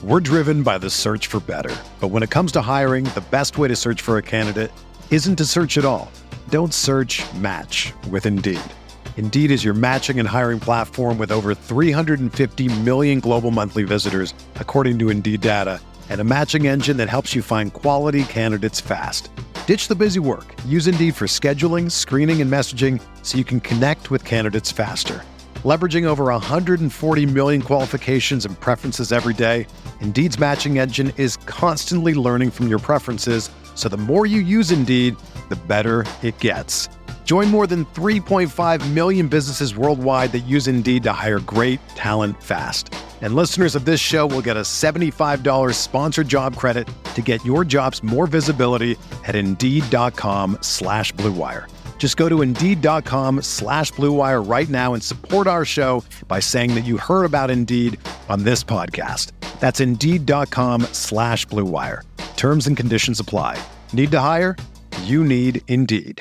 We're driven by the search for better. But when it comes to hiring, the best way to search for a candidate isn't to search at all. Don't search, match with Indeed. Indeed is your matching and hiring platform with over 350 million global monthly visitors, according to Indeed data, and a matching engine that helps you find quality candidates fast. Ditch the busy work. Use Indeed for scheduling, screening, and messaging so you can connect with candidates faster. Leveraging over 140 million qualifications and preferences every day, Indeed's matching engine is constantly learning from your preferences, so the more you use Indeed, the better it gets. Join more than 3.5 million businesses worldwide that use Indeed to hire great talent fast. And listeners of this show will get a $75 sponsored job credit to get your jobs more visibility at Indeed.com/Blue Wire. Just go to Indeed.com/Blue Wire right now and support our show by saying that you heard about Indeed on this podcast. That's Indeed.com/Blue Wire. Terms and conditions apply. Need to hire? You need Indeed.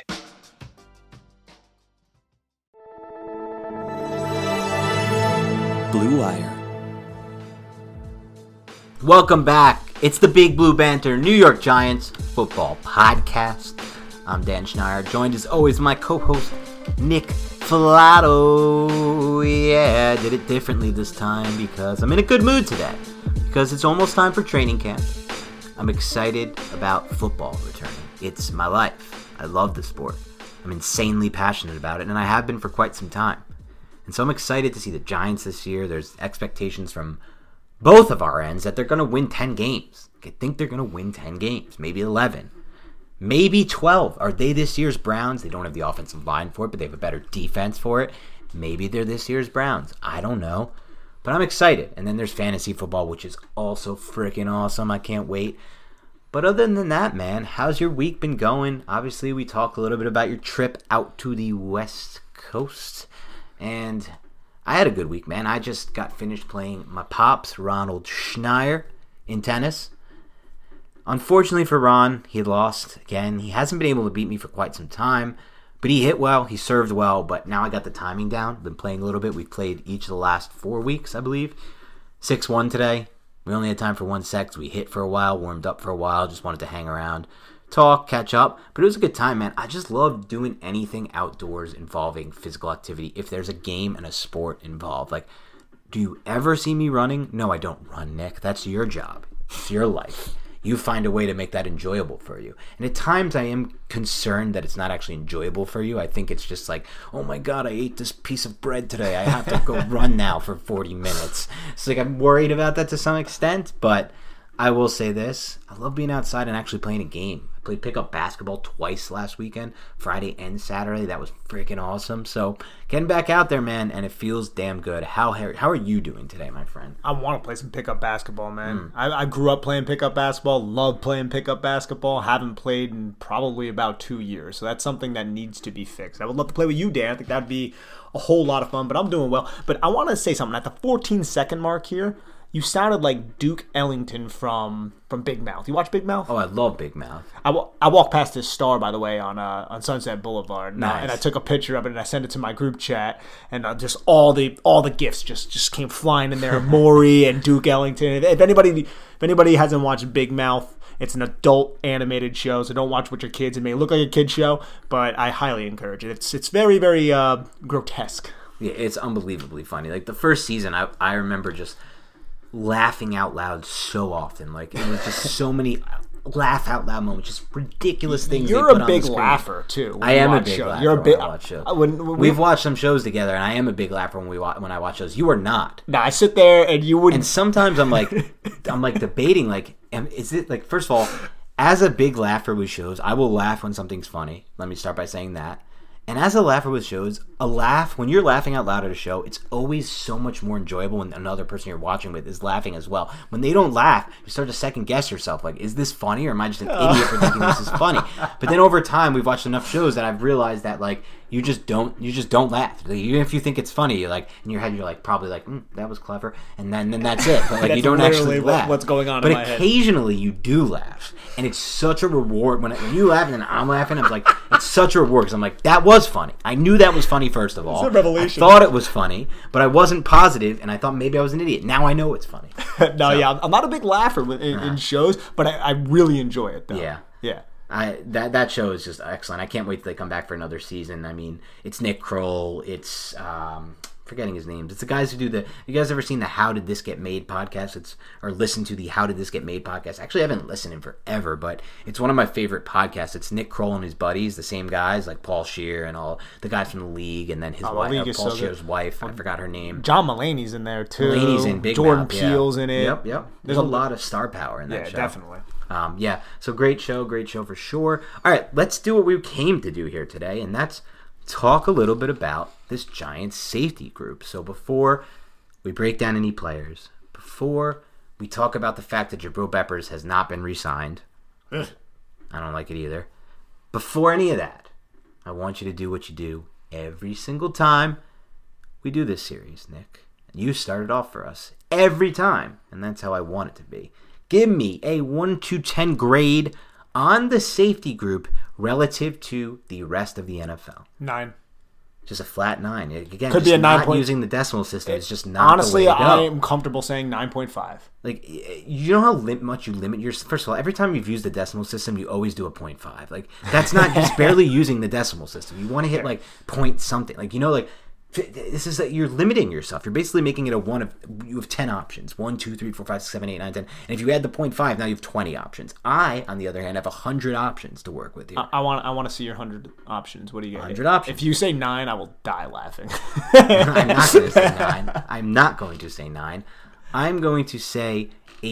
Blue Wire. Welcome back. It's the Big Blue Banter New York Giants football podcast. I'm Dan Schneider, joined as always by my co-host Nick Filato. Yeah, I did it differently this time because I'm in a good mood today. Because it's almost time for training camp. I'm excited about football returning. It's my life. I love the sport. I'm insanely passionate about it, and I have been for quite some time. And so I'm excited to see the Giants this year. There's expectations from both of our ends that they're going to win 10 games. I think they're going to win 10 games, maybe 11, maybe 12. Are they this year's Browns? They don't have the offensive line for it, but they have a better defense for it. Maybe they're this year's Browns. I don't know. But I'm excited. And then there's fantasy football, which is also freaking awesome. I can't wait. But other than that, man, how's your week been going? Obviously, we talked a little bit about your trip out to the West Coast. And I had a good week, man. I just got finished playing my pops, Ronald Schneider, in tennis. Unfortunately for Ron, he lost again. He hasn't been able to beat me for quite some time. But he hit well, he served well, but now I got the timing down. Been playing a little bit. We've played each of the last 4 weeks, I believe. 6-1 today. We only had time for 1 set, so we hit for a while, warmed up for a while, just wanted to hang around, talk, catch up. But it was a good time, man. I just love doing anything outdoors involving physical activity. If there's a game and a sport involved. Like, do you ever see me running? No, I don't run, Nick. That's your job. It's your life. You find a way to make that enjoyable for you. And at times I am concerned that it's not actually enjoyable for you. I think it's just like, oh my God, I ate this piece of bread today. I have to go run now for 40 minutes. It's like I'm worried about that to some extent, but I will say this. I love being outside and actually playing a game. I played pickup basketball twice last weekend, Friday and Saturday. That was freaking awesome. So getting back out there, man, and it feels damn good. How are you doing today, my friend? I want to play some pickup basketball, man. I grew up playing pickup basketball, love playing pickup basketball. Haven't played in probably about 2 years. So that's something that needs to be fixed. I would love to play with you, Dan. I think that'd be a whole lot of fun, but I'm doing well. But I want to say something. At the 14-second mark here, you sounded like Duke Ellington from Big Mouth. You watch Big Mouth? Oh, I love Big Mouth. I walked past this star, by the way, on Sunset Boulevard. Nice. And I took a picture of it and I sent it to my group chat. And just all the gifts just came flying in there. Maury and Duke Ellington. If anybody hasn't watched Big Mouth, it's an adult animated show, so don't watch with your kids. It may look like a kid show, but I highly encourage it. It's very, very grotesque. Yeah, it's unbelievably funny. Like the first season, I remember just laughing out loud so often. Like it was just so many laugh out loud moments, just ridiculous things. You're they put a big on the laugher too. I am a big laugher. You're a big. When I watch shows. We've watched some shows together, and I am a big laugher when I watch shows. You are not. No, I sit there and you wouldn't. And sometimes I'm like debating. Like, is it like? First of all, as a big laugher with shows, I will laugh when something's funny. Let me start by saying that. And as a laugher with shows, when you're laughing out loud at a show, it's always so much more enjoyable when another person you're watching with is laughing as well. When they don't laugh, you start to second guess yourself. Like, is this funny, or am I just an idiot for thinking this is funny? But then over time, we've watched enough shows that I've realized that like you just don't laugh. Like, even if you think it's funny, you're like in your head, you're like probably like that was clever, and then that's it. But like you don't actually laugh. What's going on? But in my head. Occasionally you do laugh, and it's such a reward when you laugh and then I'm laughing. I'm like, it's such a reward because I'm like, that was funny. I knew that was funny first of all. It's a revelation. I thought it was funny, but I wasn't positive, and I thought maybe I was an idiot. Now I know it's funny. Yeah, I'm not a big laugher in shows, but I really enjoy it though. Yeah. That show is just excellent. I can't wait till they come back for another season. I mean, it's Nick Kroll. It's forgetting his names. It's the guys who do the. You guys ever seen the How Did This Get Made podcast? Or listened to the How Did This Get Made podcast? Actually, I haven't listened in forever, but it's one of my favorite podcasts. It's Nick Kroll and his buddies, the same guys like Paul Scheer and all the guys from the League, and then his wife, Paul Scheer's wife. I forgot her name. John Mulaney's in there too. Mulaney's in Big Jordan Mouth, Peele's in it. Yep. There's a lot of star power in that show. Yeah, definitely. So great show for sure. All right, let's do what we came to do here today, and that's talk a little bit about this Giants safety group. So before we break down any players, before we talk about the fact that Jabril Peppers has not been re-signed, I don't like it either. Before any of that, I want you to do what you do every single time we do this series, Nick. You started off for us every time, and that's how I want it to be. Give me a 1 to 10 grade on the safety group relative to the rest of the NFL. 9. Just a flat 9. Again, could be a 9. Using the decimal system. It's just not. Honestly, the way to go. I am comfortable saying 9.5. Like, you know how much you limit your. First of all, every time you've used the decimal system, you always do a 0.5. Like, that's not. He's barely using the decimal system. You want to hit like point something. Like, this is that you're limiting yourself. You're basically making it you have 10 options. 1, 2, 3, 4, 5, 6, 7, 8, 9, 10. And if you add the 0.5, now you have 20 options. I, on the other hand, have 100 options to work with here. I want to see your 100 options. What do you got? 100 options. If you say 9, I will die laughing. I'm not going to say 9. I'm not going to say 9. I'm going to say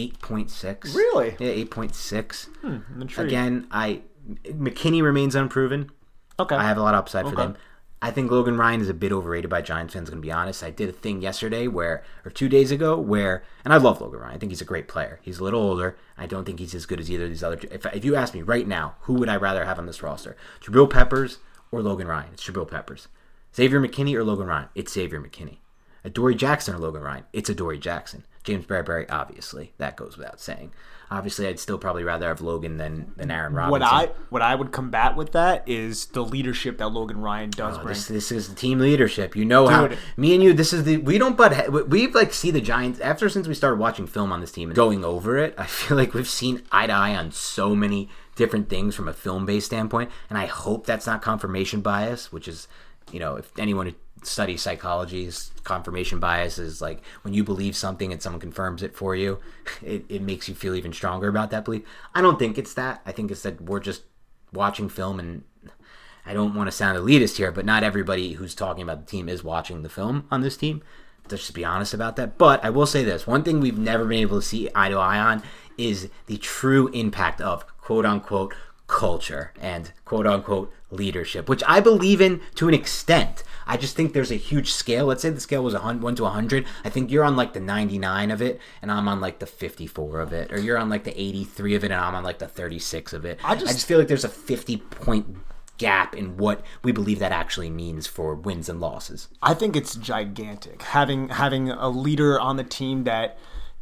8.6. Really? Yeah, 8.6. I'm intrigued. Again, McKinney remains unproven. Okay. I have a lot of upside for them. I think Logan Ryan is a bit overrated by Giants fans, going to be honest. I did a thing yesterday or 2 days ago and I love Logan Ryan. I think he's a great player. He's a little older. I don't think he's as good as either of these other two. If you ask me right now, who would I rather have on this roster? Jabril Peppers or Logan Ryan? It's Jabril Peppers. Xavier McKinney or Logan Ryan? It's Xavier McKinney. Adoree Jackson or Logan Ryan? It's Adoree Jackson. James Bradbury, obviously. That goes without saying. Obviously, I'd still probably rather have Logan than Aaron Robinson. What I would combat with that is the leadership that Logan Ryan does bring. This is the team leadership. You know how me and you. This is we don't see the Giants since we started watching film on this team and going over it. I feel like we've seen eye to eye on so many different things from a film-based standpoint, and I hope that's not confirmation bias, which is, if anyone who studies psychology's confirmation bias is like when you believe something and someone confirms it for you, it makes you feel even stronger about that belief. I don't think it's that. I think it's that we're just watching film, and I don't want to sound elitist here, but not everybody who's talking about the team is watching the film on this team. Let's just be honest about that. But I will say this. One thing we've never been able to see eye to eye on is the true impact of quote-unquote culture and quote-unquote leadership, which I believe in to an extent. I just think there's a huge scale. Let's say the scale was 1 to 100. I think you're on like the 99 of it, and I'm on like the 54 of it. Or you're on like the 83 of it, and I'm on like the 36 of it. I just feel like there's a 50-point gap in what we believe that actually means for wins and losses. I think it's gigantic. Having a leader on the team that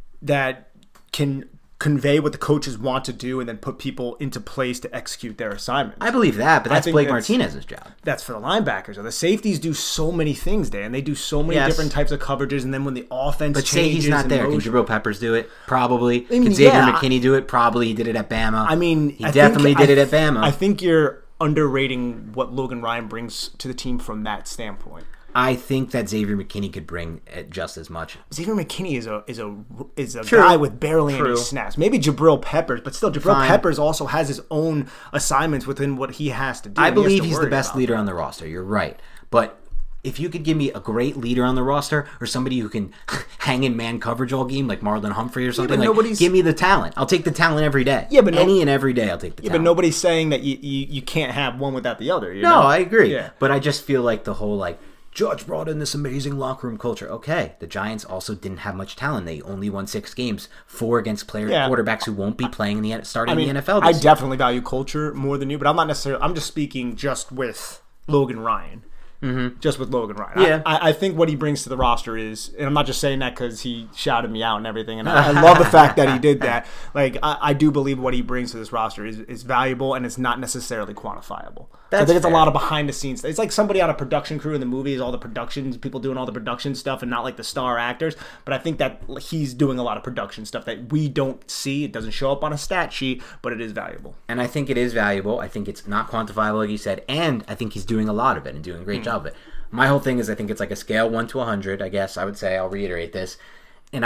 can convey what the coaches want to do and then put people into place to execute their assignments. I believe that, but that's Blake Martinez's job. That's for the linebackers. The safeties do so many things, Dan. They do so many different types of coverages, and then when the offense changes... But say he's not there. Can Jabril Peppers do it? Probably. Can Xavier McKinney do it? Probably. He did it at Bama. He definitely did it at Bama. I think you're underrating what Logan Ryan brings to the team from that standpoint. I think that Xavier McKinney could bring just as much. Xavier McKinney is a guy with barely any snaps. Maybe Jabril Peppers, but still, Jabril Peppers also has his own assignments within what he has to do. I believe he's the best leader on the roster. You're right. But if you could give me a great leader on the roster or somebody who can hang in man coverage all game like Marlon Humphrey or something, give me the talent. I'll take the talent every day. Yeah, but and every day I'll take the talent. But nobody's saying that you can't have one without the other. No, I agree. Yeah. But I just feel like the whole Judge brought in this amazing locker room culture. Okay, the Giants also didn't have much talent. They only won 6 games, 4 against quarterbacks who won't be playing in the NFL this I year. Definitely value culture more than you, but I'm not necessarily. I'm just speaking just with Logan Ryan. just with Logan Ryan. Yeah. I think what he brings to the roster is, and I'm not just saying that because he shouted me out and everything, and I love the fact that he did that. Like, I do believe what he brings to this roster is valuable, and it's not necessarily quantifiable. So I think it's a lot of behind the scenes. It's like somebody on a production crew in the movies, all the productions, people doing all the production stuff, and not like the star actors. But I think that he's doing a lot of production stuff that we don't see. It doesn't show up on a stat sheet, but it is valuable. And I think it is valuable. I think it's not quantifiable, like you said, and I think he's doing a lot of it and doing a great job of it. My whole thing is I think it's like a scale 1 to 100, I guess I would say. I'll reiterate this. And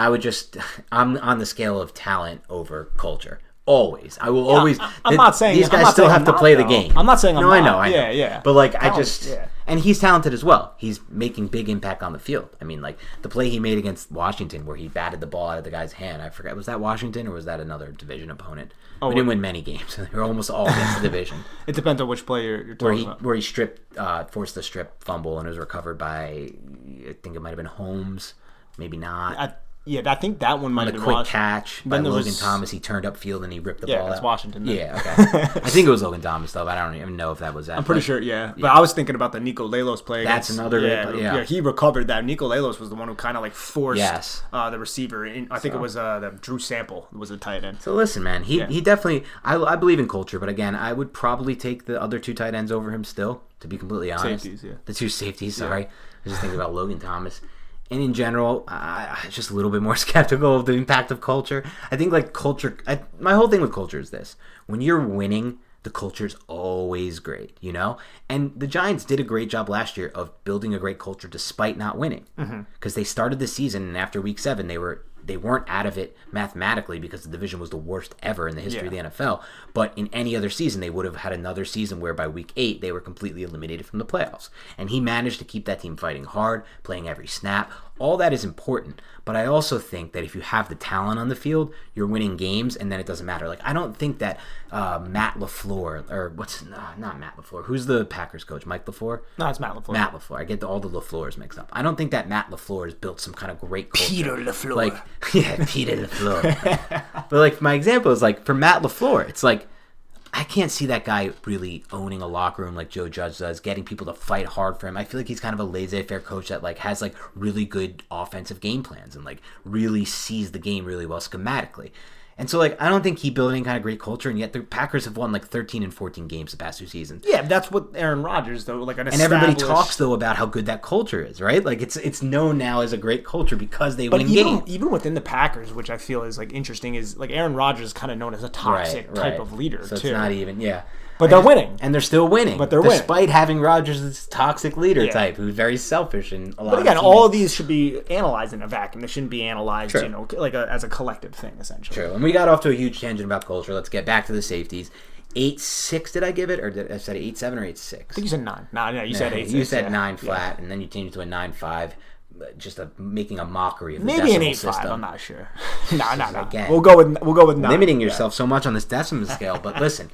I'm on the scale of talent over culture. Always. I will always. I'm not saying these guys still have to play the game. I'm not saying I'm not. I know. Yeah. But like, Talent, and he's talented as well. He's making big impact on the field. I mean, like the play he made against Washington where he batted the ball out of the guy's hand. I forget, was that Washington or was that another division opponent? We didn't win many games. They were almost all against the division. It depends on which play you're talking about. Where he forced the strip fumble and it was recovered by, I think it might have bbeen Holmes, maybe not. I think that one might have been quick Washington. catch by Logan Thomas. He turned upfield and he ripped the ball out. Yeah, that's Washington. Then. Yeah, okay. I think it was Logan Thomas, though. But I don't even know if that was that. I'm pretty sure, But I was thinking about the Nico Lalos play. That's another great play. Yeah, he recovered that. Nico Lalos was the one who kind of like forced the receiver. I think it was the Drew Sample was the tight end. So listen, man, he definitely. I believe in culture, but again, I would probably take the other two tight ends over him still. To be completely honest, the two safeties. Sorry, I was just thinking about Logan Thomas. And in general, I'm just a little bit more skeptical of the impact of culture. I think like culture, my whole thing with culture is this. When you're winning, the culture's always great, you know? And the Giants did a great job last year of building a great culture despite not winning. Because they started the season and after week 7, they weren't out of it mathematically because the division was the worst ever in the history of the NFL. But in any other season, they would have had another season where by week 8, they were completely eliminated from the playoffs. And he managed to keep that team fighting hard, playing every snap. All that is important. But I also think that if you have the talent on the field, you're winning games, and then it doesn't matter. Like, I don't think that Matt LaFleur, or not Matt LaFleur. Who's the Packers coach? Mike LaFleur? No, it's Matt LaFleur. Matt LaFleur. I get all the LaFleurs mixed up. I don't think that Matt LaFleur has built some kind of great culture. Peter LaFleur. Like, Peter LaFleur. But, like, my example is, like, for Matt LaFleur, it's like, I can't see that guy really owning a locker room like Joe Judge does, getting people to fight hard for him. I feel like he's kind of a laissez-faire coach that like has like really good offensive game plans and like really sees the game really well schematically. And so, like, I don't think he built any kind of great culture, and yet the Packers have won, like, 13 and 14 games the past 2 seasons. Yeah, that's what Aaron Rodgers, though, like, and everybody talks, though, about how good that culture is, right? Like, it's known now as a great culture because they win games. Even within the Packers, which I feel is, like, interesting, is, like, Aaron Rodgers is kind of known as a toxic type of leader, so too. It's not even, But they're winning. And they're still winning. But they're winning. Despite having Rodgers as toxic leader type, who's very selfish and a lot But again, all of these should be analyzed in a vacuum. They shouldn't be analyzed, like as a collective thing, essentially. True. And we got off to a huge tangent about culture. Let's get back to the safeties. 8-6 did I give it? Or did I said 8-7 or 8-6? I think you said 9. No, you said 8-6. You said 9 flat, and then you changed it to a 9-5. Just making a mockery of the maybe an 8-5. System. I'm not sure. No. Again, we'll go with 9. Limiting yourself so much on this decimal scale, but listen,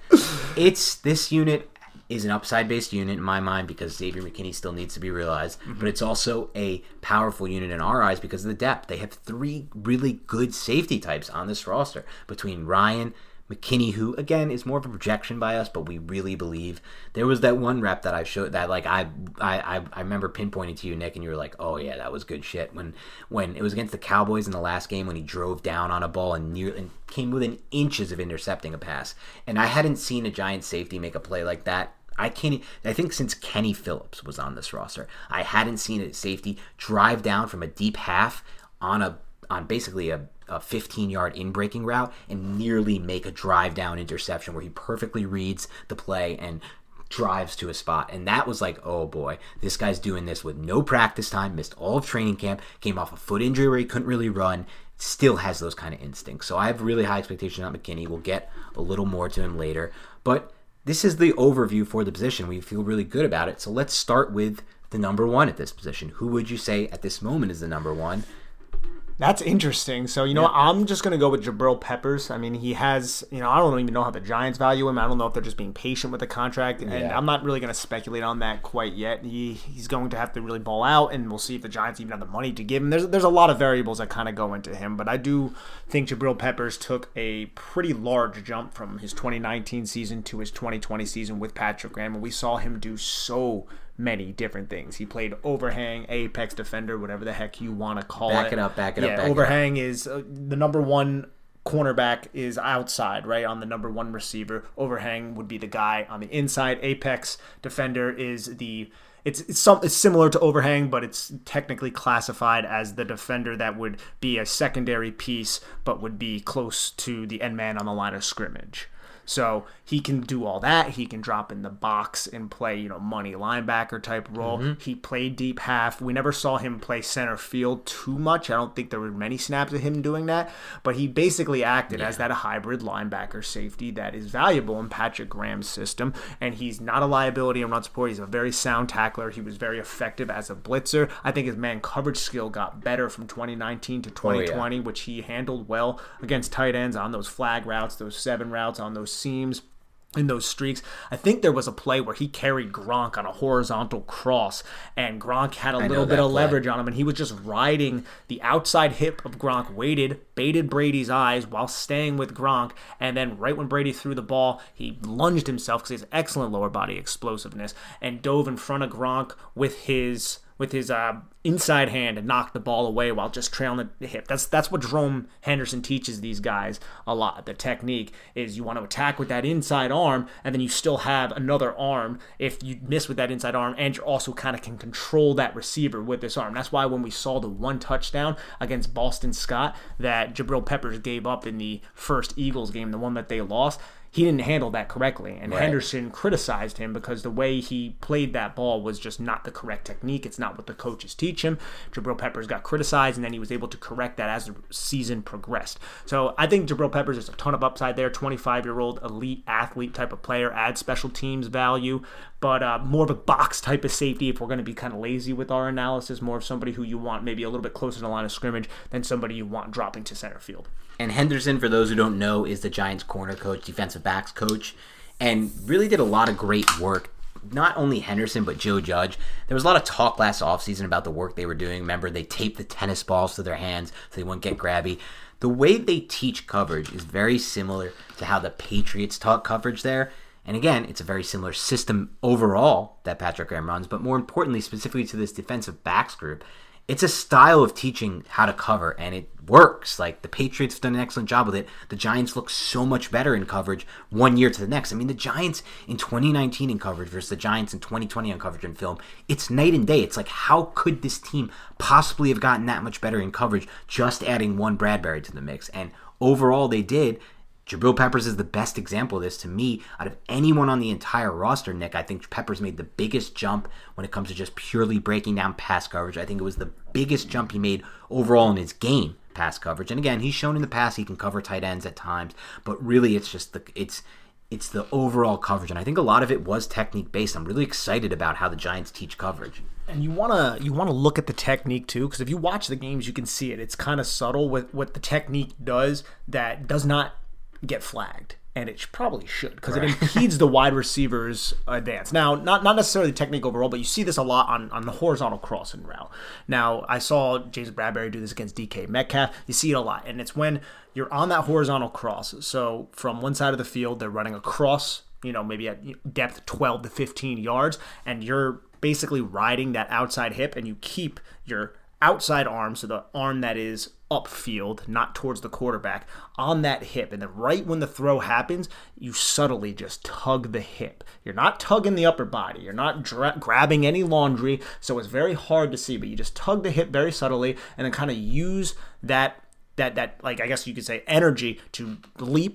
this unit is an upside-based unit in my mind because Xavier McKinney still needs to be realized, but it's also a powerful unit in our eyes because of the depth. They have 3 really good safety types on this roster between Ryan, McKinney, who again is more of a projection by us, but we really believe. There was that one rep that I showed that like I remember pinpointing to you, Nick, and you were like, "Oh yeah, that was good shit." When it was against the Cowboys in the last game, when he drove down on a ball and came within inches of intercepting a pass, and I hadn't seen a Giant safety make a play like that. I think since Kenny Phillips was on this roster, I hadn't seen a safety drive down from a deep half on basically a 15-yard in-breaking route and nearly make a drive-down interception where he perfectly reads the play and drives to a spot. And that was like, oh boy, this guy's doing this with no practice time, missed all of training camp, came off a foot injury where he couldn't really run, still has those kind of instincts. So I have really high expectations on McKinney. We'll get a little more to him later. But this is the overview for the position. We feel really good about it. So let's start with the number 1 at this position. Who would you say at this moment is the number 1? That's interesting. So, I'm just going to go with Jabril Peppers. I mean, he has, I don't even know how the Giants value him. I don't know if they're just being patient with the contract. And I'm not really going to speculate on that quite yet. He's going to have to really ball out, and we'll see if the Giants even have the money to give him. There's a lot of variables that kind of go into him. But I do think Jabril Peppers took a pretty large jump from his 2019 season to his 2020 season with Patrick Graham. And we saw him do so many different things. He played overhang, apex defender, whatever the heck you want to call it. Back it up. Overhang is the number one cornerback is outside, right, on the number one receiver. Overhang would be the guy on the inside. Apex defender is it's similar to overhang, but it's technically classified as the defender that would be a secondary piece, but would be close to the end man on the line of scrimmage. So he can do all that. He can drop in the box and play, money linebacker type role. Mm-hmm. He played deep half. We never saw him play center field too much. I don't think there were many snaps of him doing that. But he basically acted as that hybrid linebacker safety that is valuable in Patrick Graham's system. And he's not a liability in run support. He's a very sound tackler. He was very effective as a blitzer. I think his man coverage skill got better from 2019 to 2020, which he handled well against tight ends on those flag routes, those 7 routes, on those seams, in those streaks. I think there was a play where he carried Gronk on a horizontal cross, and Gronk had a little bit of leverage on him, and he was just riding the outside hip of Gronk, baited Brady's eyes while staying with Gronk, and then right when Brady threw the ball, he lunged himself, because he has excellent lower body explosiveness, and dove in front of Gronk with his inside hand and knocked the ball away while just trailing the hip. That's what Jerome Henderson teaches these guys a lot. The technique is you want to attack with that inside arm, and then you still have another arm if you miss with that inside arm, and you also kind of can control that receiver with this arm. That's why when we saw the one touchdown against Boston Scott that Jabril Peppers gave up in the first Eagles game, the one that they lost, he didn't handle that correctly, and Henderson criticized him because the way he played that ball was just not the correct technique. It's not what the coaches teach him. Jabril Peppers got criticized, and then he was able to correct that as the season progressed. So I think Jabril Peppers is a ton of upside there, 25-year-old elite athlete type of player, adds special teams value, but more of a box type of safety if we're going to be kind of lazy with our analysis, more of somebody who you want maybe a little bit closer to the line of scrimmage than somebody you want dropping to center field. And Henderson, for those who don't know, is the Giants' corner coach, defensive backs coach, and really did a lot of great work. Not only Henderson, but Joe Judge. There was a lot of talk last offseason about the work they were doing. Remember, they taped the tennis balls to their hands so they wouldn't get grabby. The way they teach coverage is very similar to how the Patriots taught coverage there. And again, it's a very similar system overall that Patrick Graham runs, but more importantly, specifically to this defensive backs group, it's a style of teaching how to cover, and it works. Like, the Patriots have done an excellent job with it. The Giants look so much better in coverage one year to the next. I mean, the Giants in 2019 in coverage versus the Giants in 2020 on coverage and film, it's night and day. It's like, how could this team possibly have gotten that much better in coverage just adding one Bradbury to the mix? And overall, they did. Jabril Peppers is the best example of this to me out of anyone on the entire roster, Nick. I think Peppers made the biggest jump when it comes to just purely breaking down pass coverage. I think it was the biggest jump he made overall in his game, pass coverage. And again, he's shown in the past he can cover tight ends at times, but really it's just it's the overall coverage. And I think a lot of it was technique based. I'm really excited about how the Giants teach coverage. And you wanna look at the technique too, because if you watch the games, you can see it. It's kind of subtle with what the technique does that does not get flagged, and it probably should, because it impedes the wide receiver's advance. Now, not necessarily the technique overall, but you see this a lot on the horizontal crossing route. Now, I saw James Bradbury do this against DK Metcalf. You see it a lot, and it's when you're on that horizontal cross. So from one side of the field, they're running across, maybe at depth 12 to 15 yards, and you're basically riding that outside hip, and you keep your outside arm, so the arm that is upfield, not towards the quarterback, on that hip. And then right when the throw happens, you subtly just tug the hip. You're not tugging the upper body. You're not grabbing any laundry, so it's very hard to see, but you just tug the hip very subtly and then kind of use that like, I guess you could say, energy to leap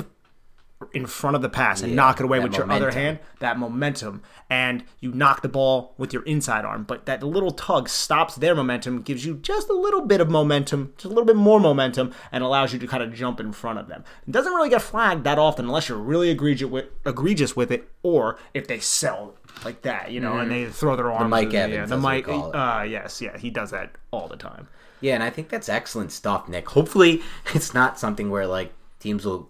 in front of the pass and knock it away with your other hand, that momentum, and you knock the ball with your inside arm. But that little tug stops their momentum, gives you just a little bit of momentum, just a little bit more momentum, and allows you to kind of jump in front of them. It doesn't really get flagged that often unless you're really egregious with it, or if they sell like that, and they throw their arms. The Mike Evans, the Mike, yes, he does that all the time. Yeah, and I think that's excellent stuff, Nick. Hopefully, it's not something where teams will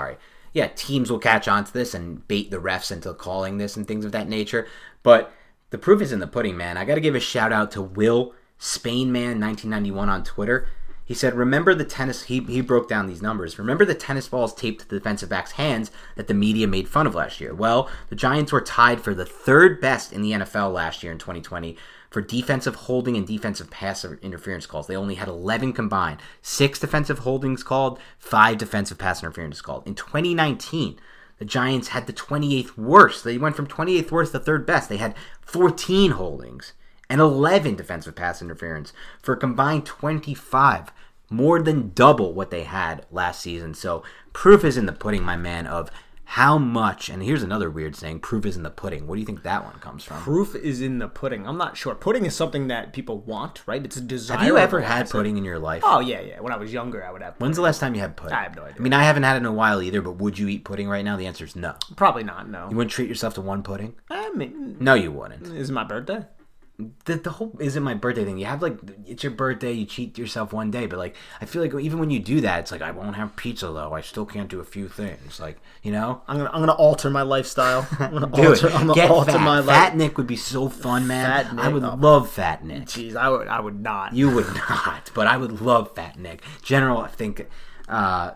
catch on to this and bait the refs into calling this and things of that nature. But the proof is in the pudding, man. I got to give a shout out to Will Spainman1991 on Twitter. He said, remember the tennis, he broke down these numbers. Remember the tennis balls taped to the defensive back's hands that the media made fun of last year? Well, the Giants were tied for the third best in the NFL last year in 2020 for defensive holding and defensive pass interference calls. They only had 11 combined. 6 defensive holdings called, 5 defensive pass interference called. In 2019, the Giants had the 28th worst. They went from 28th worst to third best. They had 14 holdings and 11 defensive pass interference for a combined 25, more than double what they had last season. So proof is in the pudding, my man, of how much, and here's another weird saying, proof is in the pudding. What do you think that one comes from? Proof is in the pudding. I'm not sure. Pudding is something that people want, right? It's a desire. Have you ever had pudding in your life? Oh, yeah. When I was younger, I would have pudding. When's the last time you had pudding? I have no idea. I mean, I haven't had it in a while either, but would you eat pudding right now? The answer is no. Probably not, no. You wouldn't treat yourself to one pudding? I mean, no, you wouldn't. Is it my birthday? The whole isn't my birthday thing. You have it's your birthday, you cheat yourself one day, but I feel like even when you do that, it's like I won't have pizza though. I still can't do a few things. I'm gonna alter my lifestyle. I'm gonna alter fat. My life. Fat Nick would be so fun, man. Fat Nick, I would love Fat Nick. Jeez, I would not. You would not, but I would love Fat Nick. General, I think Fat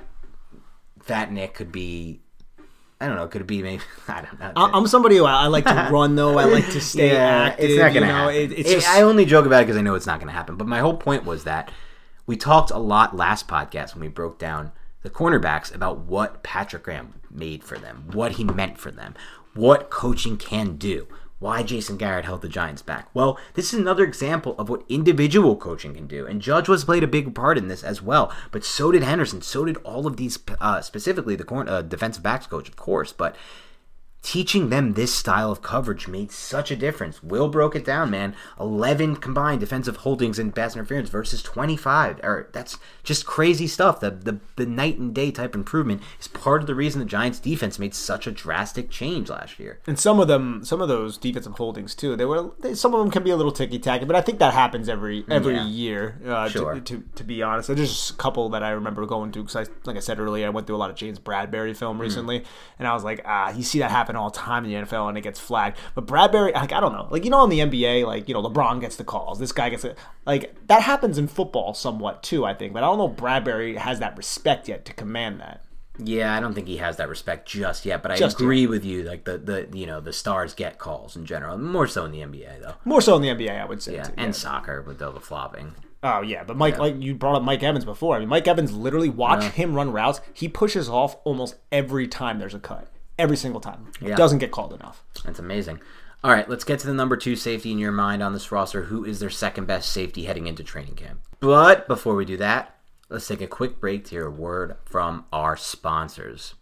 Nick could be. I don't know. Could it be maybe? I don't know. I'm somebody who I like to run though. I like to stay active. It's not going to happen. I only joke about it because I know it's not going to happen. But my whole point was that we talked a lot last podcast when we broke down the cornerbacks about what Patrick Graham made for them, what he meant for them, what coaching can do, why Jason Garrett held the Giants back. Well, this is another example of what individual coaching can do, and Judge was played a big part in this as well, but so did Henderson, so did all of these, specifically the defensive backs coach, of course, but teaching them this style of coverage made such a difference. Will broke it down, man. 11 combined defensive holdings and pass interference versus 25. That's just crazy stuff. The night and day type improvement is part of the reason the Giants defense made such a drastic change last year. And some of those defensive holdings too, some of them can be a little ticky-tacky, but I think that happens every year, sure. to be honest. There's just a couple that I remember going to, because like I said earlier, I went through a lot of James Bradbury film recently, and I was like, you see that happen all the time in the NFL and it gets flagged. But Bradbury, I don't know. In the NBA, LeBron gets the calls. This guy gets it. That happens in football somewhat too, I think. But I don't know if Bradbury has that respect yet to command that. Yeah, I don't think he has that respect just yet, but I agree with you. The stars get calls in general. More so in the NBA, though. More so in the NBA, I would say. Yeah, too, and soccer with the flopping. Oh, yeah, but Mike, you brought up Mike Evans before. I mean, Mike Evans literally, him run routes. He pushes off almost every time there's a cut. Every single time. Yeah. Doesn't get called enough. That's amazing. All right, let's get to the number 2 safety in your mind on this roster. Who is their second best safety heading into training camp? But before we do that, let's take a quick break to hear a word from our sponsors.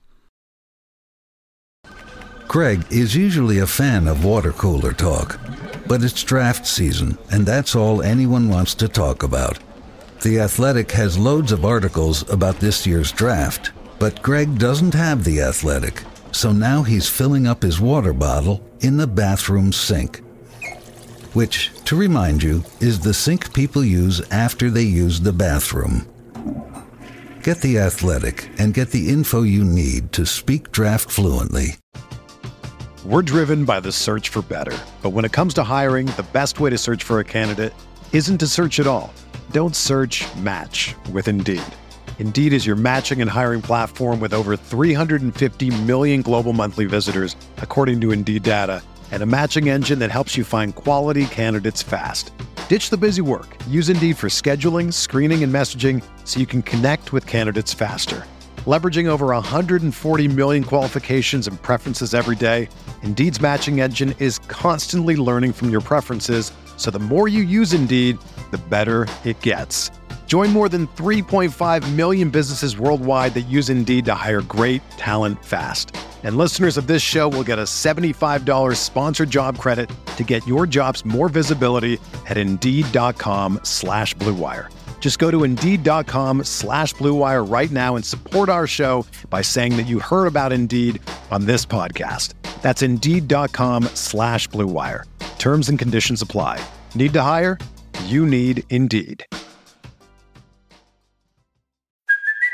Greg is usually a fan of water cooler talk, but it's draft season, and that's all anyone wants to talk about. The Athletic has loads of articles about this year's draft, but Greg doesn't have The Athletic. So now he's filling up his water bottle in the bathroom sink. Which, to remind you, is the sink people use after they use the bathroom. Get The Athletic and get the info you need to speak draft fluently. We're driven by the search for better. But when it comes to hiring, the best way to search for a candidate isn't to search at all. Don't search, match with Indeed. Indeed is your matching and hiring platform with over 350 million global monthly visitors, according to Indeed data, and a matching engine that helps you find quality candidates fast. Ditch the busy work. Use Indeed for scheduling, screening, and messaging so you can connect with candidates faster. Leveraging over 140 million qualifications and preferences every day, Indeed's matching engine is constantly learning from your preferences, so the more you use Indeed, the better it gets. Join more than 3.5 million businesses worldwide that use Indeed to hire great talent fast. And listeners of this show will get a $75 sponsored job credit to get your jobs more visibility at Indeed.com/Blue Wire. Just go to Indeed.com/Blue Wire right now and support our show by saying that you heard about Indeed on this podcast. That's Indeed.com/Blue Wire. Terms and conditions apply. Need to hire? You need Indeed.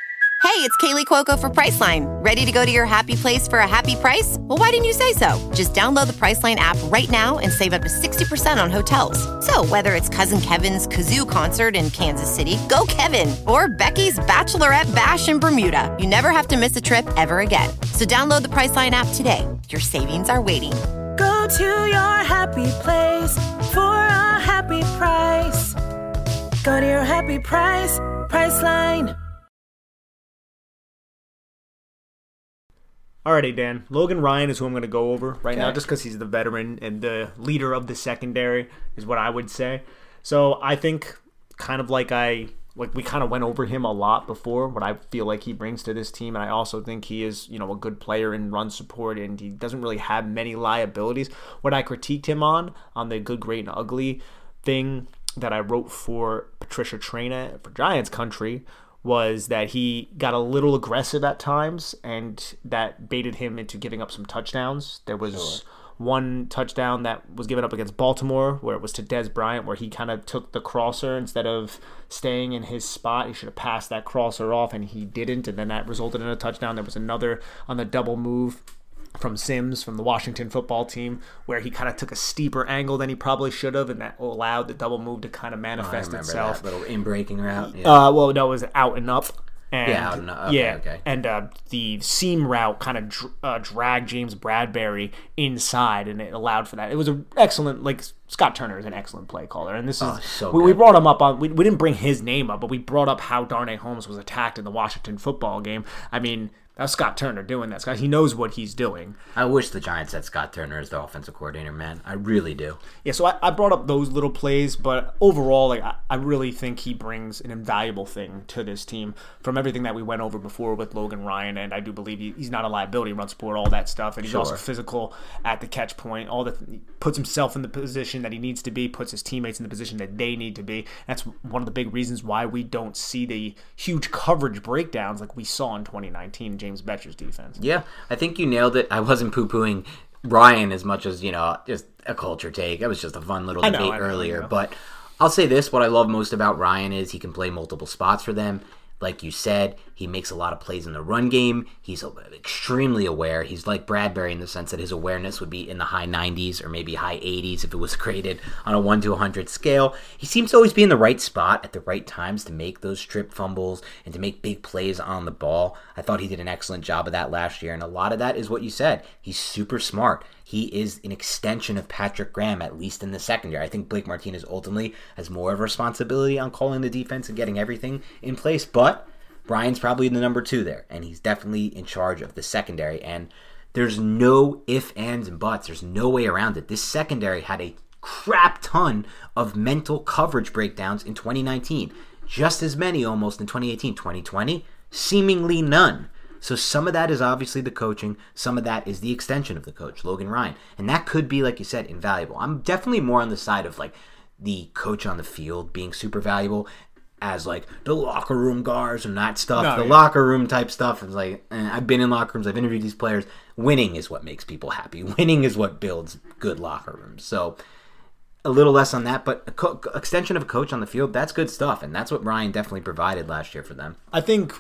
Hey, it's Kaylee Cuoco for Priceline. Ready to go to your happy place for a happy price? Well, why didn't you say so? Just download the Priceline app right now and save up to 60% on hotels. So whether it's Cousin Kevin's Kazoo Concert in Kansas City, go Kevin, or Becky's Bachelorette Bash in Bermuda, you never have to miss a trip ever again. So download the Priceline app today. Your savings are waiting. Go to your happy place for a happy price. Go to your happy price, Priceline. Alrighty, Dan. Logan Ryan is who I'm going to go over right now, just because he's the veteran and the leader of the secondary is what I would say. So I think kind of like we kind of went over him a lot before, what I feel like he brings to this team, and I also think he is, a good player in run support, and he doesn't really have many liabilities. What I critiqued him on the good, great, and ugly thing that I wrote for Patricia Traina for Giants Country was that he got a little aggressive at times, and that baited him into giving up some touchdowns. There was one touchdown that was given up against Baltimore where it was to Dez Bryant, where he kind of took the crosser instead of staying in his spot. He should have passed that crosser off, and he didn't, and then that resulted in a touchdown. There was another on the double move from Sims from the Washington football team where he kind of took a steeper angle than he probably should have, and that allowed the double move to kind of manifest itself. That little in-breaking route. Yeah. Well, no, it was out and up. And, out and up. Okay. And the seam route kind of dragged James Bradbury inside, and it allowed for that. It was an excellent, Scott Turner is an excellent play caller, and this is we brought him up on. We didn't bring his name up, but we brought up how Darnay Holmes was attacked in the Washington football game. I mean, that's Scott Turner doing that. Scott, he knows what he's doing. I wish the Giants had Scott Turner as the offensive coordinator, man. I really do. Yeah, so I brought up those little plays, but overall, I really think he brings an invaluable thing to this team from everything that we went over before with Logan Ryan, and I do believe he's not a liability, run support, all that stuff, and he's also physical at the catch point. He puts himself in the position that he needs to be, puts his teammates in the position that they need to be. That's one of the big reasons why we don't see the huge coverage breakdowns like we saw in 2019 James Betcher's defense. Yeah, I think you nailed it. I wasn't poo-pooing Ryan as much as, just a culture take. It was just a fun little debate earlier. But I'll say this, what I love most about Ryan is he can play multiple spots for them. Like you said, he makes a lot of plays in the run game. He's extremely aware. He's like Bradbury in the sense that his awareness would be in the high 90s or maybe high 80s if it was graded on a 1 to 100 scale. He seems to always be in the right spot at the right times to make those strip fumbles and to make big plays on the ball. I thought he did an excellent job of that last year, and a lot of that is what you said. He's super smart. He is an extension of Patrick Graham, at least in the secondary. I think Blake Martinez ultimately has more of a responsibility on calling the defense and getting everything in place, but Brian's probably the number 2 there, and he's definitely in charge of the secondary, and there's no ifs, ands, and buts. There's no way around it. This secondary had a crap ton of mental coverage breakdowns in 2019. Just as many almost in 2018. 2020, seemingly none. So some of that is obviously the coaching. Some of that is the extension of the coach, Logan Ryan. And that could be, like you said, invaluable. I'm definitely more on the side of the coach on the field being super valuable as the locker room guards and that stuff. Locker room type stuff is I've been in locker rooms. I've interviewed these players. Winning is what makes people happy. Winning is what builds good locker rooms. So a little less on that, but extension of a coach on the field, that's good stuff. And that's what Ryan definitely provided last year for them. I think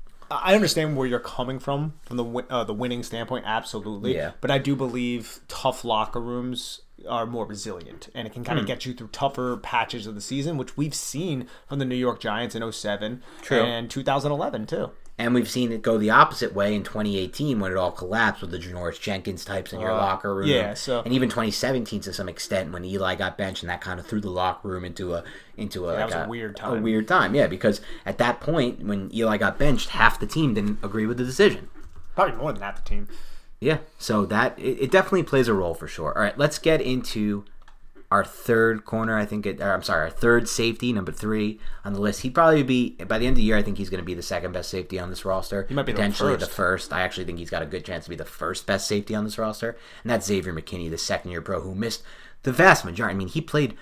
I understand where you're coming from the winning standpoint, absolutely. Yeah. But I do believe tough locker rooms are more resilient, and it can kind of get you through tougher patches of the season, which we've seen from the New York Giants in 2007 and 2011 too. And we've seen it go the opposite way in 2018 when it all collapsed with the Janoris Jenkins types in your locker room. Yeah, and even 2017 to some extent when Eli got benched, and that kind of threw the locker room into a that was a weird time. A weird time, yeah, because at that point when Eli got benched, half the team didn't agree with the decision. Probably more than half the team. Yeah, so that it definitely plays a role for sure. All right, let's get into our third corner. Our third safety, number 3 on the list. He'd probably be, by the end of the year, I think he's going to be the second best safety on this roster. He might be potentially the first. I actually think he's got a good chance to be the first best safety on this roster. And that's Xavier McKinney, the second-year pro who missed the vast majority. I mean, he played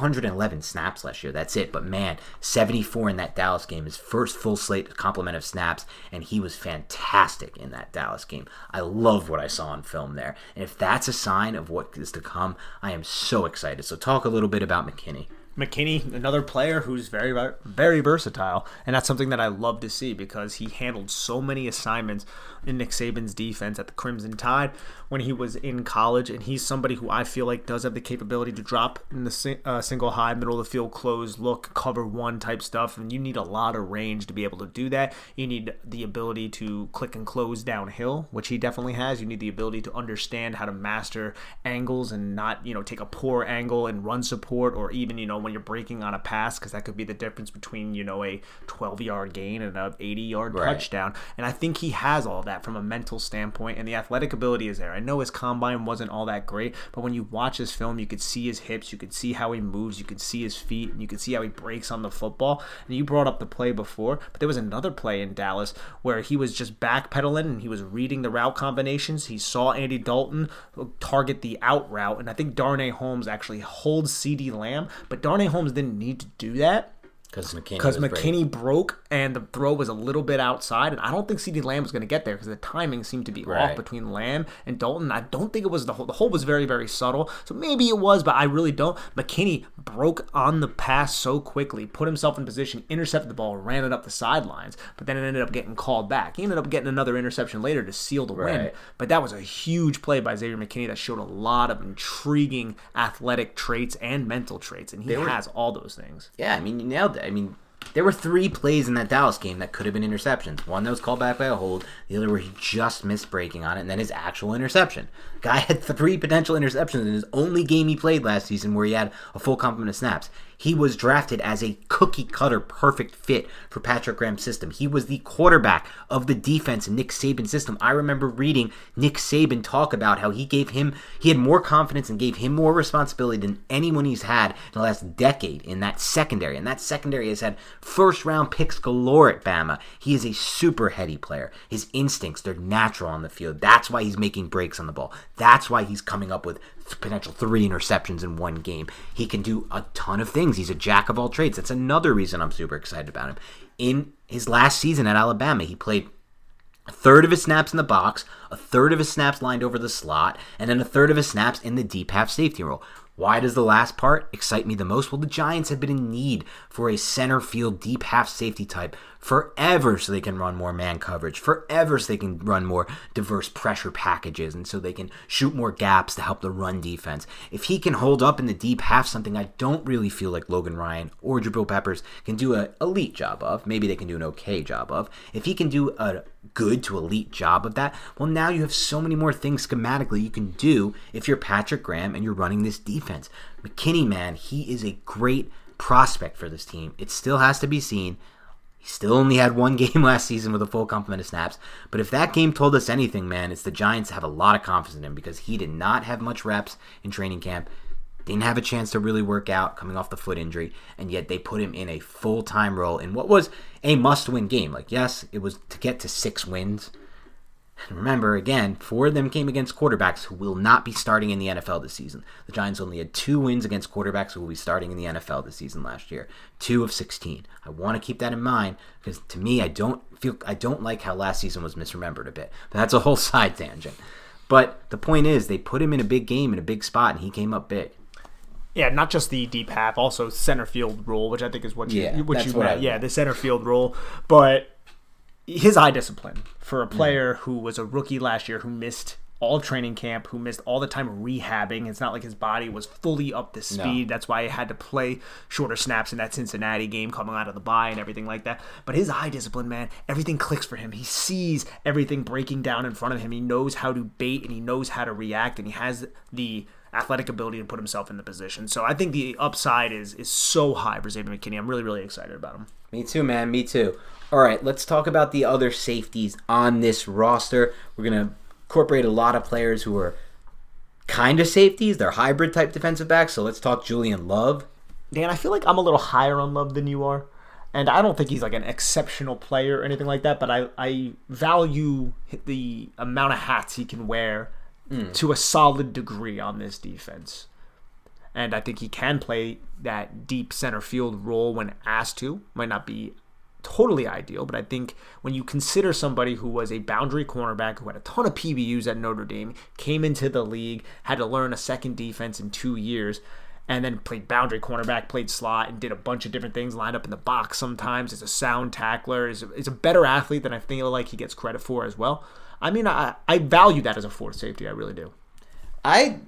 211 snaps last year. That's it. But man, 74 in that Dallas game, his first full slate complement of snaps, and he was fantastic in that Dallas game. I loved what I saw on film there. And if that's a sign of what is to come, I am so excited. So talk a little bit about McKinney. McKinney, another player who's very, very versatile, and that's something that I love to see because he handled so many assignments in Nick Saban's defense at the Crimson Tide when he was in college, and he's somebody who I feel like does have the capability to drop in the single high, middle of the field, close, look, cover one type stuff, and you need a lot of range to be able to do that. You need the ability to click and close downhill, which he definitely has. You need the ability to understand how to master angles and not, take a poor angle and run support, or even, when you're breaking on a pass, because that could be the difference between, a 12-yard gain and an 80-yard touchdown. And I think he has all that from a mental standpoint, and the athletic ability is there. I know his combine wasn't all that great, but when you watch his film, you could see his hips, you could see how he moves, you could see his feet, and you could see how he breaks on the football. And you brought up the play before, but there was another play in Dallas where he was just backpedaling and he was reading the route combinations. He saw Andy Dalton target the out route, and I think Darnay Holmes actually holds CeeDee Lamb, but Darnay Holmes didn't need to do that because McKinney broke and the throw was a little bit outside, and I don't think CeeDee Lamb was going to get there because the timing seemed to be off between Lamb and Dalton. I don't think it was the hole. The hole was very, very subtle, so maybe it was, but I really don't. McKinney broke on the pass so quickly, put himself in position, intercepted the ball, ran it up the sidelines, but then it ended up getting called back. He ended up getting another interception later to seal the win, but that was a huge play by Xavier McKinney that showed a lot of intriguing athletic traits and mental traits, and he has all those things. Yeah, I mean, you nailed it. I mean, there were 3 plays in that Dallas game that could have been interceptions. One that was called back by a hold, the other where he just missed breaking on it, and then his actual interception. Guy had 3 potential interceptions in his only game he played last season where he had a full complement of snaps. He was drafted as a cookie-cutter perfect fit for Patrick Graham's system. He was the quarterback of the defense in Nick Saban's system. I remember reading Nick Saban talk about how he had more confidence and gave him more responsibility than anyone he's had in the last decade in that secondary. And that secondary has had first-round picks galore at Bama. He is a super heady player. His instincts, they're natural on the field. That's why he's making breaks on the ball. That's why he's coming up with potential 3 interceptions in one game. He can do a ton of things. He's a jack of all trades. That's another reason I'm super excited about him. In his last season at Alabama, he played a third of his snaps in the box, a third of his snaps lined over the slot, and then a third of his snaps in the deep half safety role. Why does the last part excite me the most? Well, the Giants have been in need for a center field deep half safety type forever so they can run more man coverage, forever so they can run more diverse pressure packages, and so they can shoot more gaps to help the run defense. If he can hold up in the deep half, something I don't really feel like Logan Ryan or Jabril Peppers can do an elite job of, maybe they can do an okay job of, if he can do a good to elite job of that, well, now you have so many more things schematically you can do if you're Patrick Graham and you're running this defense. McKinney, man, he is a great prospect for this team. It still has to be seen. He still only had 1 game last season with a full complement of snaps. But if that game told us anything, man, it's the Giants have a lot of confidence in him because he did not have much reps in training camp, didn't have a chance to really work out coming off the foot injury, and yet they put him in a full-time role in what was a must-win game. Like, yes, it was to get to 6 wins. And remember, again, 4 of them came against quarterbacks who will not be starting in the NFL this season. The Giants only had 2 wins against quarterbacks who will be starting in the NFL this season last year. 2 of 16. I want to keep that in mind because to me, I don't like how last season was misremembered a bit. But that's a whole side tangent. But the point is, they put him in a big game in a big spot, and he came up big. Yeah, not just the deep half, also center field role, which I think is what you meant. Yeah, the center field role. But his eye discipline for a player who was a rookie last year, who missed all of training camp, who missed all the time rehabbing. It's not like his body was fully up to speed. No. That's why he had to play shorter snaps in that Cincinnati game coming out of the bye and everything like that. But his eye discipline, man, everything clicks for him. He sees everything breaking down in front of him. He knows how to bait and he knows how to react, and he has the athletic ability to put himself in the position. So I think the upside is so high for Xavier McKinney. I'm really, really excited about him. Me too, man. Me too. All right, let's talk about the other safeties on this roster. We're going to incorporate a lot of players who are kind of safeties. They're hybrid type defensive backs. So let's talk Julian Love. Dan, I feel like I'm a little higher on Love than you are. And I don't think he's like an exceptional player or anything like that, but I value the amount of hats he can wear to a solid degree on this defense. And I think he can play that deep center field role when asked to. Might not be totally ideal, but I think when you consider somebody who was a boundary cornerback who had a ton of PBUs at Notre Dame, came into the league, had to learn a second defense in 2 years, and then played boundary cornerback, played slot, and did a bunch of different things, lined up in the box sometimes, is a sound tackler, is a better athlete than I feel like he gets credit for as well. I mean, I value that as a fourth safety. I really do. I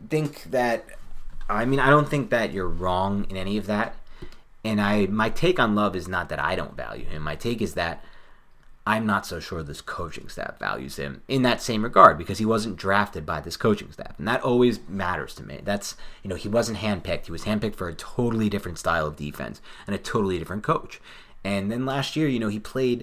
don't think that you're wrong in any of that. And my take on Love is not that I don't value him. My take is that I'm not so sure this coaching staff values him in that same regard, because he wasn't drafted by this coaching staff. And that always matters to me. That's, he wasn't handpicked. He was handpicked for a totally different style of defense and a totally different coach. And then last year, he played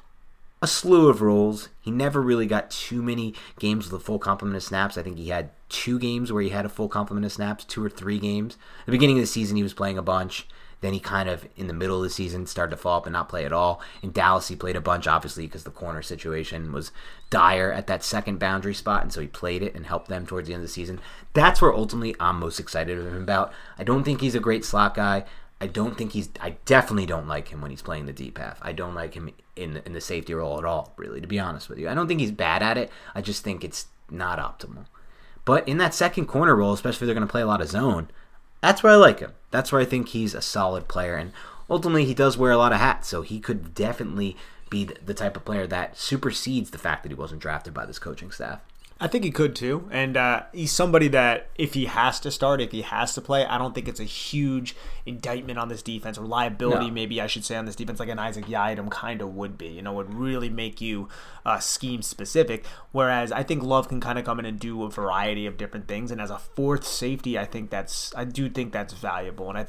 a slew of roles. He never really got too many games with a full complement of snaps. I think he had 2 games where he had a full complement of snaps, 2 or 3 games. At the beginning of the season, he was playing a bunch. Then he kind of, in the middle of the season, started to fall up and not play at all. In Dallas, he played a bunch, obviously, because the corner situation was dire at that second boundary spot, and so he played it and helped them towards the end of the season. That's where ultimately I'm most excited of him about. I don't think he's a great slot guy. I definitely don't like him when he's playing the deep half. I don't like him in the safety role at all, really, to be honest with you. I don't think he's bad at it. I just think it's not optimal. But in that second corner role, especially if they're going to play a lot of zone, that's where I like him. That's where I think he's a solid player. And ultimately, he does wear a lot of hats, so he could definitely be the type of player that supersedes the fact that he wasn't drafted by this coaching staff. I think he could too, and he's somebody that if he has to start, if he has to play, I don't think it's a huge indictment on this defense, or liability, maybe I should say, on this defense, like an Isaac Yiadom kind of would be. Would really make you scheme specific, whereas I think Love can kind of come in and do a variety of different things, and as a fourth safety, I do think that's valuable, and I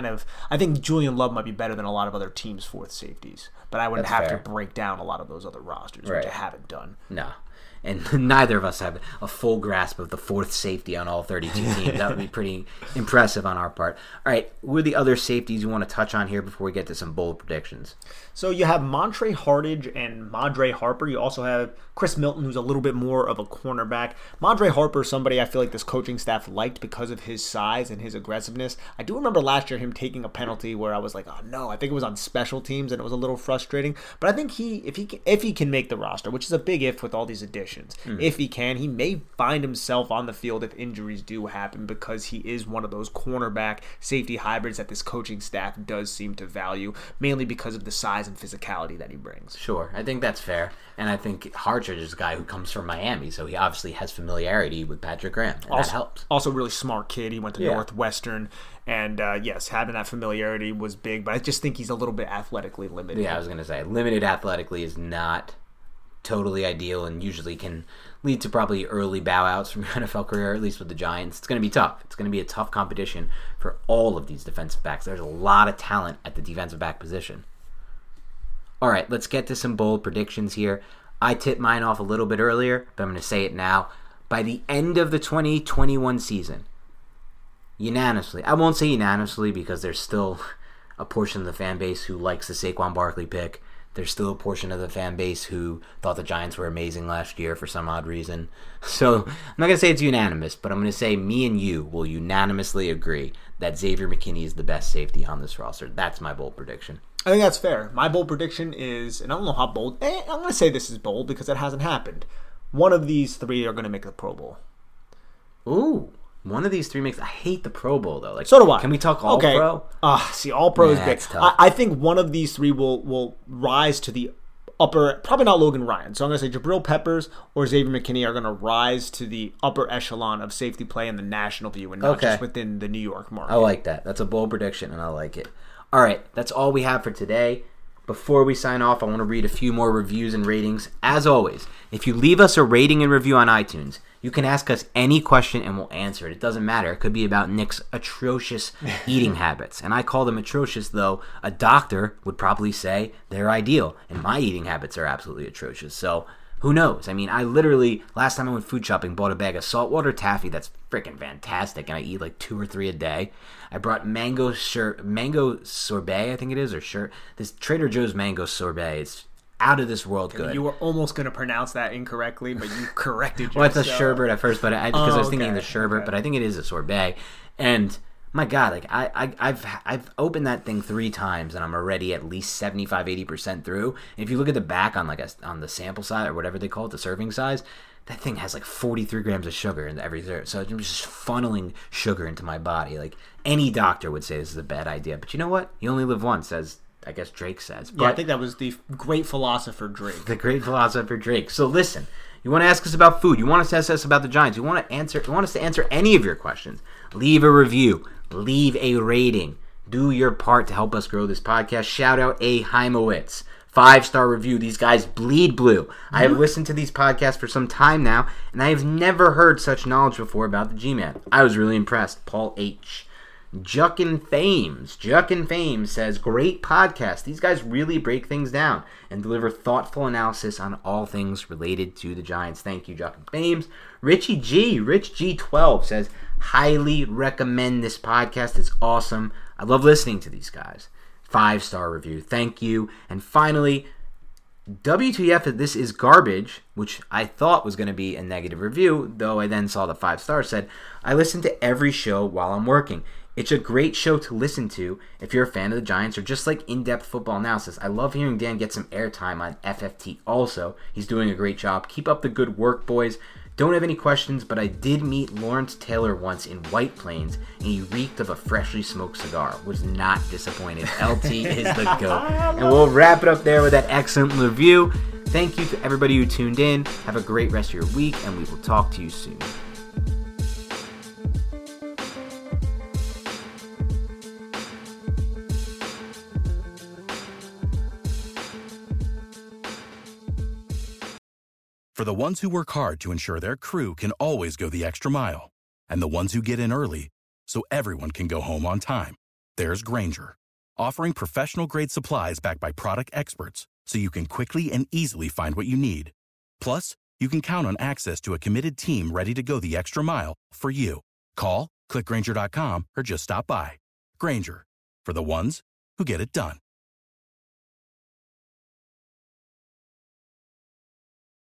think Julian Love might be better than a lot of other teams' fourth safeties, but I wouldn't have to break down a lot of those other rosters, which I haven't done. No. And neither of us have a full grasp of the fourth safety on all 32 teams. That would be pretty impressive on our part. All right, who are the other safeties you want to touch on here before we get to some bold predictions? So you have Montre Hartage and Madre Harper. You also have Chris Milton, who's a little bit more of a cornerback. Madre Harper is somebody I feel like this coaching staff liked because of his size and his aggressiveness. I do remember last year him taking a penalty where I was like, oh no, I think it was on special teams and it was a little frustrating. But I think if he can make the roster, which is a big if with all these additions, if he can, he may find himself on the field if injuries do happen, because he is one of those cornerback safety hybrids that this coaching staff does seem to value, mainly because of the size and physicality that he brings. Sure, I think that's fair. And I think Hartage is a guy who comes from Miami, so he obviously has familiarity with Patrick Graham, and that helps. Also, really smart kid. He went to Northwestern, and yes, having that familiarity was big, but I just think he's a little bit athletically limited. Yeah, I was going to say, limited athletically is not totally ideal and usually can lead to probably early bow outs from your NFL career, at least with the Giants. It's going to be tough. It's going to be a tough competition for all of these defensive backs. There's a lot of talent at the defensive back position. All right, let's get to some bold predictions here. I tipped mine off a little bit earlier, but I'm going to say it now. By the end of the 2021 season, unanimously, I won't say unanimously because there's still a portion of the fan base who likes the Saquon Barkley pick. There's still a portion of the fan base who thought the Giants were amazing last year for some odd reason. So I'm not going to say it's unanimous, but I'm going to say me and you will unanimously agree that Xavier McKinney is the best safety on this roster. That's my bold prediction. I think that's fair. My bold prediction is, and I don't know how bold, I'm going to say this is bold because it hasn't happened. One of these 3 are going to make the Pro Bowl. Ooh. One of these 3 makes... I hate the Pro Bowl, though. So do I. Can we talk All-Pro? See, All-Pro is big. I think one of these 3 will rise to the upper... Probably not Logan Ryan. So I'm going to say Jabril Peppers or Xavier McKinney are going to rise to the upper echelon of safety play in the national view and not just within the New York market. I like that. That's a bold prediction, and I like it. All right, that's all we have for today. Before we sign off, I want to read a few more reviews and ratings. As always, if you leave us a rating and review on iTunes, you can ask us any question and we'll answer it. It doesn't matter. It could be about Nick's atrocious eating habits. And I call them atrocious, though a doctor would probably say they're ideal. And my eating habits are absolutely atrocious. So who knows? I mean, I literally, last time I went food shopping, bought a bag of saltwater taffy that's freaking fantastic. And I eat like 2 or 3 a day. I brought mango sorbet, I think it is, or this Trader Joe's mango sorbet. It's out of this world good. You were almost going to pronounce that incorrectly, but you corrected yourself. Well, it's a sherbet at first, but because I was thinking the sherbet, but I think it is a sorbet. And my God, like I've opened that thing 3 times and I'm already at least 75-80% through. And if you look at the back on on the sample size or whatever they call it, the serving size, that thing has like 43 grams of sugar in every third. So I'm just funneling sugar into my body. Like any doctor would say this is a bad idea. But you know what? You only live once, as I guess Drake says. But yeah, I think that was the great philosopher Drake. The great philosopher Drake. So listen, you want to ask us about food. You want us to ask us about the Giants. You want us to answer any of your questions. Leave a review. Leave a rating. Do your part to help us grow this podcast. Shout out A. Heimowitz. 5-star review. These guys bleed blue. I have listened to these podcasts for some time now, and I have never heard such knowledge before about the G-Man. I was really impressed. Paul H. Juckin' Fames says, great podcast. These guys really break things down and deliver thoughtful analysis on all things related to the Giants. Thank you, Juckin' Fames. Rich G12 says, highly recommend this podcast. It's awesome. I love listening to these guys. 5-star review. Thank you. And finally, WTF, this is garbage, which I thought was going to be a negative review, though I then saw the 5 stars, said, I listen to every show while I'm working. It's a great show to listen to if you're a fan of the Giants or just like in-depth football analysis. I love hearing Dan get some airtime on FFT also. He's doing a great job. Keep up the good work, boys. Don't have any questions, but I did meet Lawrence Taylor once in White Plains, and he reeked of a freshly smoked cigar. Was not disappointed. LT is the GOAT. And we'll wrap it up there with that excellent review. Thank you to everybody who tuned in. Have a great rest of your week, and we will talk to you soon. For the ones who work hard to ensure their crew can always go the extra mile, and the ones who get in early so everyone can go home on time, there's Grainger, offering professional-grade supplies backed by product experts so you can quickly and easily find what you need. Plus, you can count on access to a committed team ready to go the extra mile for you. Call, click Grainger.com, or just stop by. Grainger, for the ones who get it done.